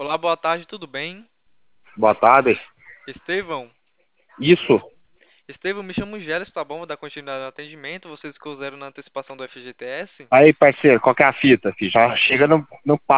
Olá, boa tarde, tudo bem? Boa tarde. Estevão? Isso. Estevão, me chamo Gélis, tá bom? Vou dar continuidade no atendimento. Vocês que fizeram na antecipação do FGTS? Aí, parceiro, qual que é a fita, filho? Já chega no